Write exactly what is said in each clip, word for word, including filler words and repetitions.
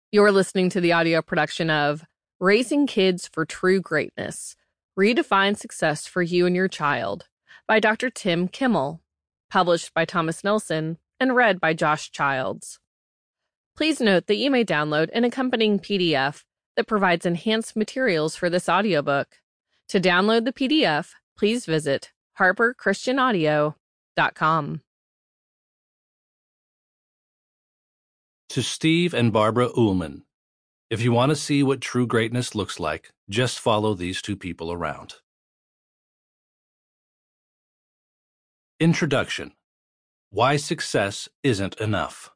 You're listening to the audio production of Raising Kids for True Greatness, Redefine Success for You and Your Child by Doctor Tim Kimmel, published by Thomas Nelson and read by Josh Childs. Please note that you may download an accompanying P D F that provides enhanced materials for this audiobook. To download the P D F, please visit harper christian audio dot com. To Steve and Barbara Uhlman, if you want to see what true greatness looks like, just follow these two people around. Introduction: Why Success Isn't Enough.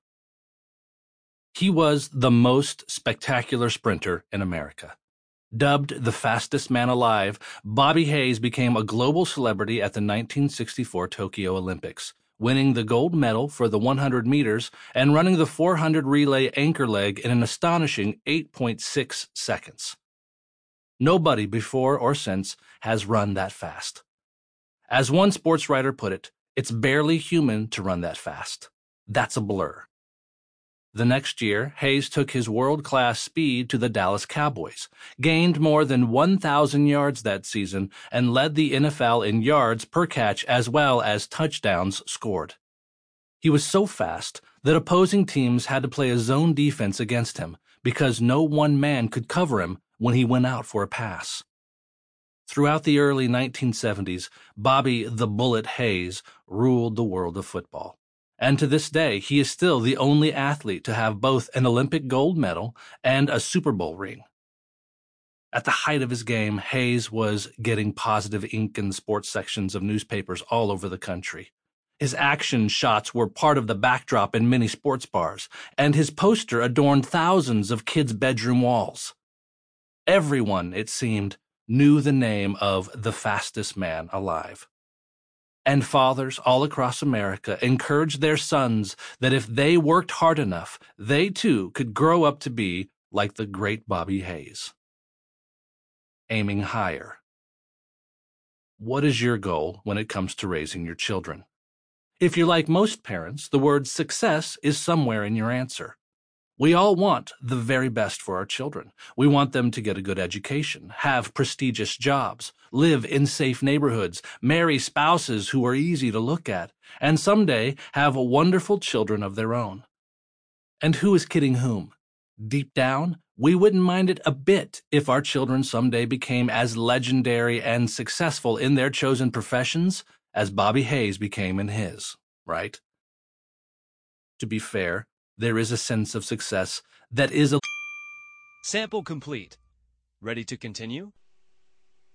He was the most spectacular sprinter in America. Dubbed the fastest man alive, Bobby Hayes became a global celebrity at the nineteen sixty-four Tokyo Olympics, winning the gold medal for the one hundred meters and running the four hundred relay anchor leg in an astonishing eight point six seconds. Nobody before or since has run that fast. As one sports writer put it, it's barely human to run that fast. That's a blur. The next year, Hayes took his world-class speed to the Dallas Cowboys, gained more than one thousand yards that season, and led the N F L in yards per catch as well as touchdowns scored. He was so fast that opposing teams had to play a zone defense against him because no one man could cover him when he went out for a pass. Throughout the early nineteen seventies, Bobby the Bullet Hayes ruled the world of football. And to this day, he is still the only athlete to have both an Olympic gold medal and a Super Bowl ring. At the height of his game, Hayes was getting positive ink in the sports sections of newspapers all over the country. His action shots were part of the backdrop in many sports bars, and his poster adorned thousands of kids' bedroom walls. Everyone, it seemed, knew the name of the fastest man alive. And fathers all across America encouraged their sons that if they worked hard enough, they too could grow up to be like the great Bobby Hayes. Aiming higher. What is your goal when it comes to raising your children? If you're like most parents, the word success is somewhere in your answer. We all want the very best for our children. We want them to get a good education, have prestigious jobs, live in safe neighborhoods, marry spouses who are easy to look at, and someday have wonderful children of their own. And who is kidding whom? Deep down, we wouldn't mind it a bit if our children someday became as legendary and successful in their chosen professions as Bobby Hayes became in his, right? To be fair, there is a sense of success that is a... Sample complete. Ready to continue?